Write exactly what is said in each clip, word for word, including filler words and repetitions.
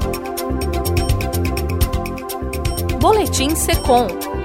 Boletim Secom.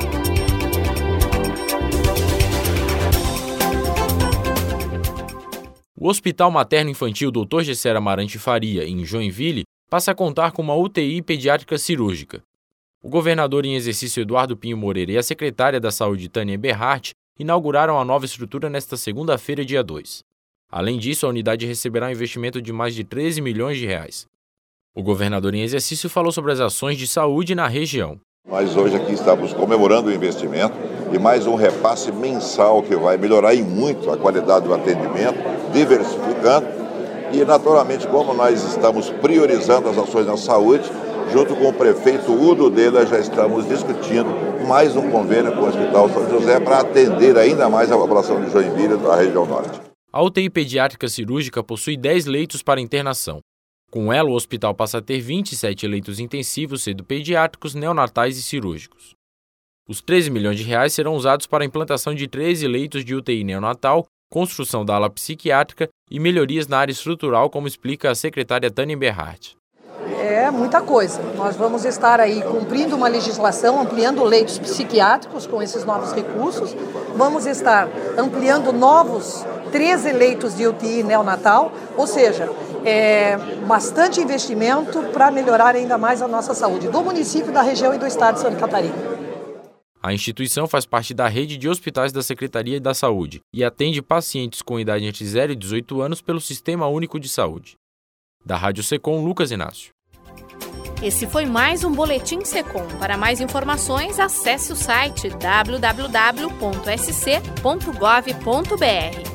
O Hospital Materno-Infantil doutor Gessera Amarante Faria, em Joinville, passa a contar com uma U T I pediátrica cirúrgica. O governador em exercício Eduardo Pinho Moreira e a secretária da Saúde Tânia Eberhardt inauguraram a nova estrutura nesta segunda-feira, dia dois. Além disso, a unidade receberá um investimento de mais de treze milhões de reais. O governador em exercício falou sobre as ações de saúde na região. Nós hoje aqui estamos comemorando o investimento e mais um repasse mensal que vai melhorar em muito a qualidade do atendimento, diversificando e, naturalmente, como nós estamos priorizando as ações na saúde, junto com o prefeito Udo Della, já estamos discutindo mais um convênio com o Hospital São José para atender ainda mais a população de Joinville e da região norte. A U T I pediátrica cirúrgica possui dez leitos para internação. Com ela, o hospital passa a ter vinte e sete leitos intensivos, sendo pediátricos, neonatais e cirúrgicos. Os treze milhões de reais serão usados para a implantação de treze leitos de U T I neonatal, construção da ala psiquiátrica e melhorias na área estrutural, como explica a secretária Tânia Eberhardt. É muita coisa. Nós vamos estar aí cumprindo uma legislação, ampliando leitos psiquiátricos com esses novos recursos. Vamos estar ampliando novos treze leitos de U T I neonatal, ou seja, é bastante investimento para melhorar ainda mais a nossa saúde do município, da região e do estado de Santa Catarina. A instituição faz parte da rede de hospitais da Secretaria da Saúde e atende pacientes com idade entre zero e dezoito anos pelo Sistema Único de Saúde. Da Rádio Secom, Lucas Inácio. Esse foi mais um Boletim Secom. Para mais informações, acesse o site w w w ponto s c ponto gov ponto b r.